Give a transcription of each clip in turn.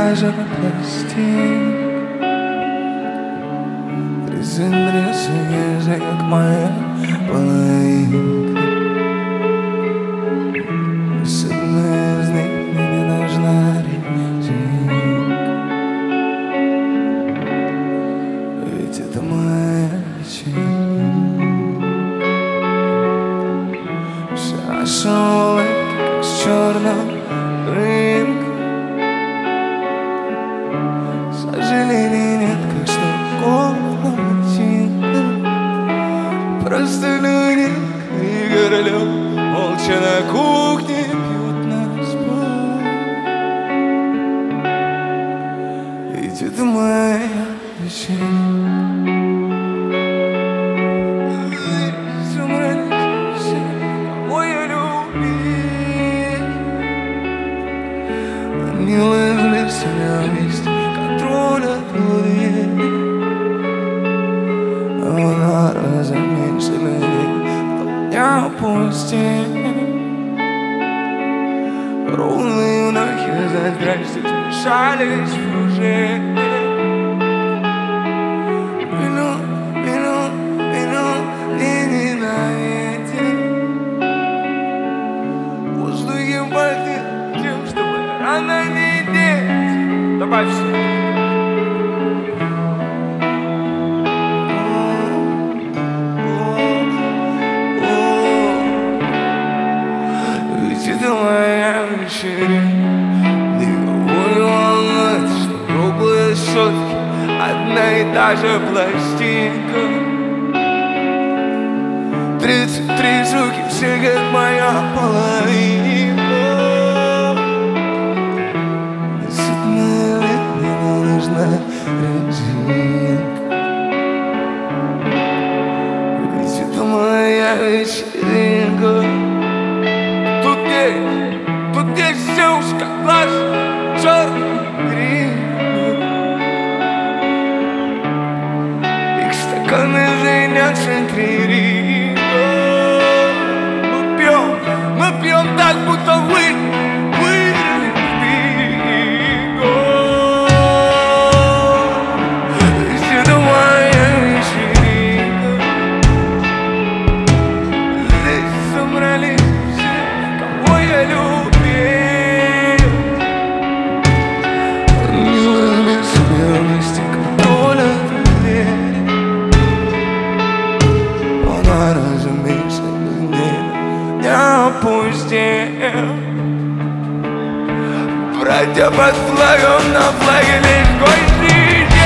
даже пластин. Приземлился язык моя половинка. С одной из них мне нужна резинка. Ведь это моя вечеринка. Вся улыбка, как с черного рынка. Сожалений нет, как стуков ботинка. Просто люди и Королёв молча на кухне пьют наспор. Ведь это моя вечеринка. Не ловится вместе контроль от двери. Она раза меньше людей, я пустил. Ровные нахи здрасте смешались в уже. Минут, и не на ветер. В воздухе пахнет тем, чтобы рано видеть. Добавь все. Ведь это моя вечеринка. Никого не волнует, что круглые сутки одна и та же пластинка. 33 суки, все как моя половинка. Резинка. Ведь это моя вечеринка. Тут есть все уж как глаз черный гриб. Их стаканы звенят в центре рига. Мы пьем так, будто братья под флагом, на флаге лишь гости.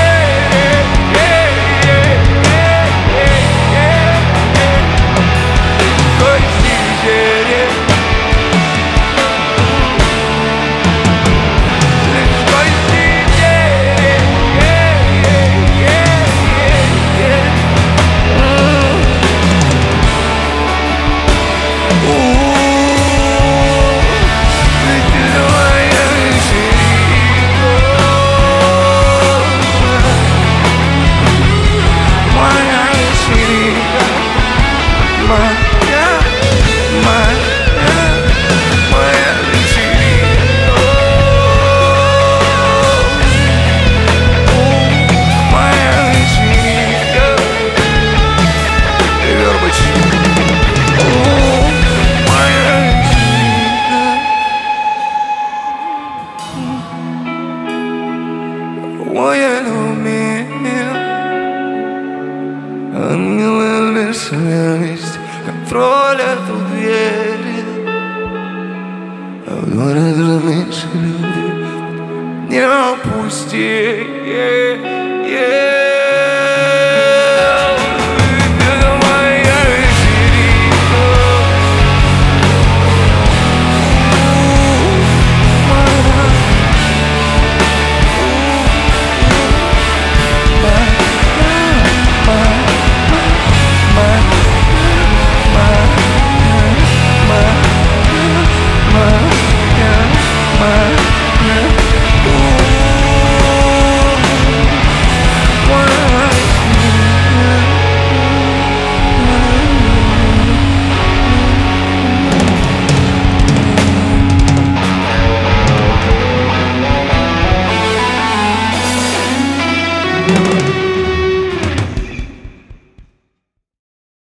Моя любимая, ангелы бессовестности, контроль от двери. А в 2 раза меньше людей, не опусти.